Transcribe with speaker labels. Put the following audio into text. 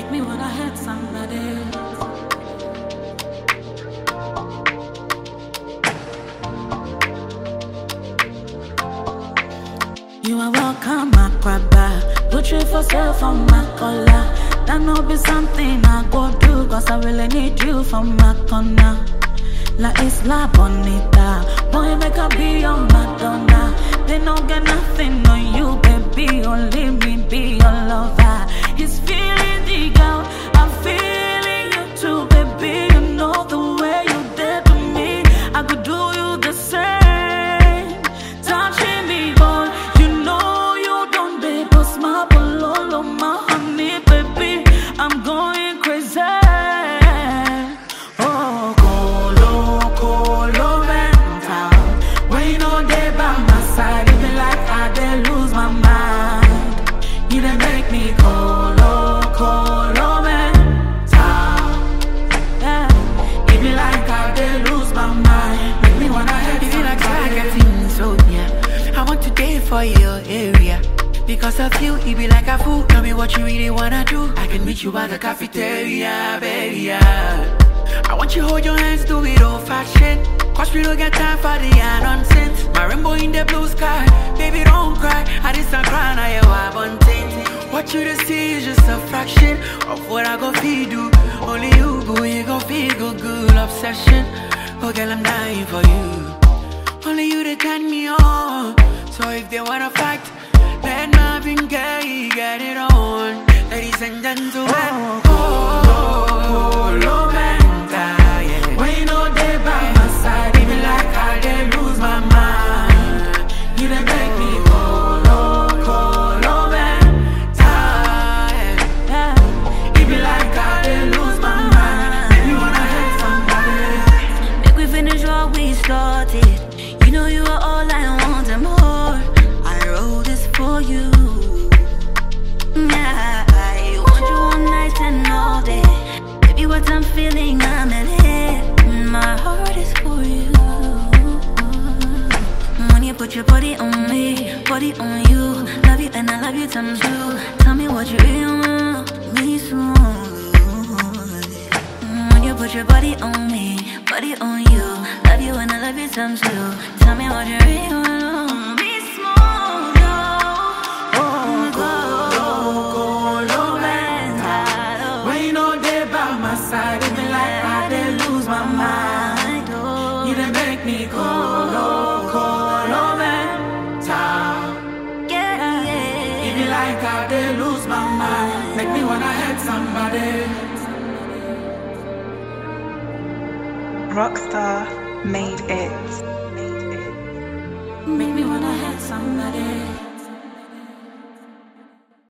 Speaker 1: make me wanna hurt somebody. You are welcome, my crabba. Put you for sale on my collar. That no be something I go do, cause I really need you for my corner. La Isla Bonita, boy, make a be your Madonna. They don't get nothing on you, baby. Only me be your lover. He's feeling the girl, I'm feeling you too, baby. You know the way you did to me, I could do you the same. Touching me, boy, you know you don't dare bust my bololo, my honey, baby. I'm going crazy.
Speaker 2: For your area, because of you, it be like a fool. Tell me what you really wanna do. I can meet you at the cafeteria, baby. Yeah. I want you hold your hands, do it old fashioned. Cause we don't get time for the nonsense. My rainbow in the blue sky, baby don't cry. I just start crying, I have on what you to see is just a fraction of what I go feed you. Only you go, you go feel good, obsession. Oh girl, I'm dying for you. Only you to turn me on. So if they wanna fight, let Marvin Gaye get it on. Ladies and gentlemen, yeah.
Speaker 1: When you know they by my side, it be like I did lose my mind. You done make me colo mental. It be like I did lose my mind. Make me wanna hurt somebody.
Speaker 3: Make we finish what we started. You know you are all I want and more. For you, yeah, I want you all night and all day. Baby, what I'm feeling, I'm in it. My heart is for you. When you put your body on me, body on you, love you and I love you times two. Tell me what you really want, me smooth. When you put your body on me, body on you, love you and I love you times two. Tell me what you really want, me smooth.
Speaker 1: Side, it be like I did lose my mind. You done make me colo mental. It be like I did lose my mind. Make me wanna hurt somebody.
Speaker 4: Rockstar made it.
Speaker 1: Make me wanna hurt somebody.